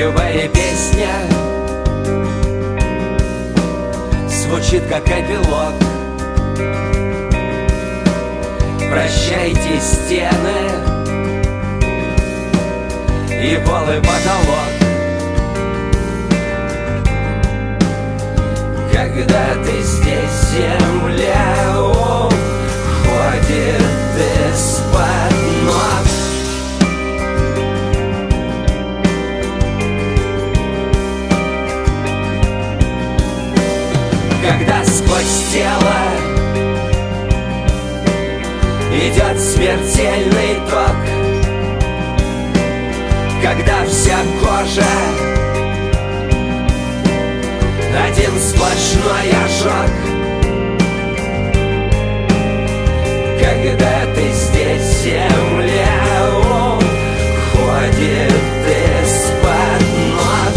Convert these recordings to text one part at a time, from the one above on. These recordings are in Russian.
Любая песня звучит как эпилог. Прощайте стены и пол и потолок. Когда ты здесь, земля уходит из-под ног. Когда сквозь тело идет смертельный ток, когда вся кожа один сплошной ожог. Когда ты здесь, земля уходит из-под ног.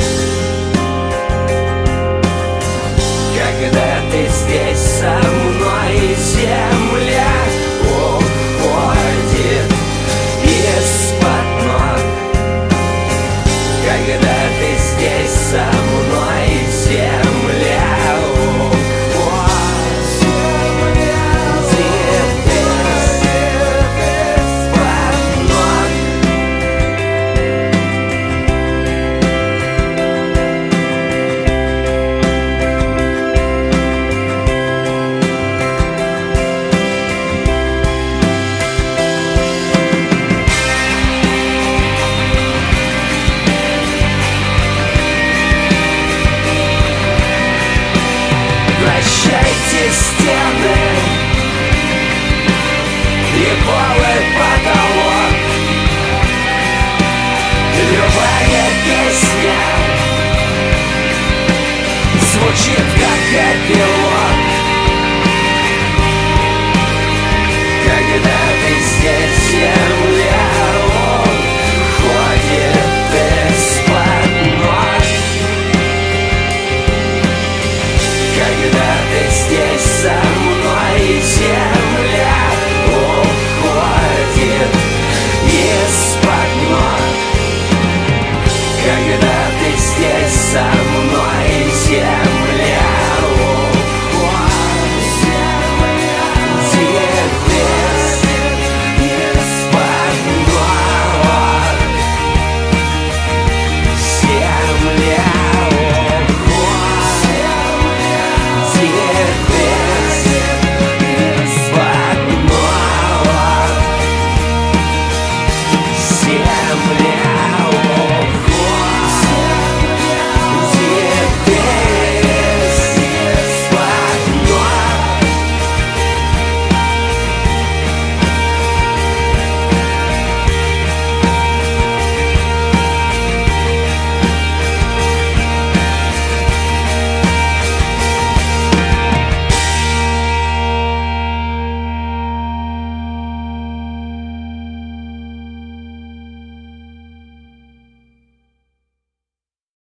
Когда ты здесь со мной, земля уходит из-под ног. Когда ты здесь со мной, земля уходит из-под ног. Прощайте стены и пол и потолок. Любая песня звучит как эпилог.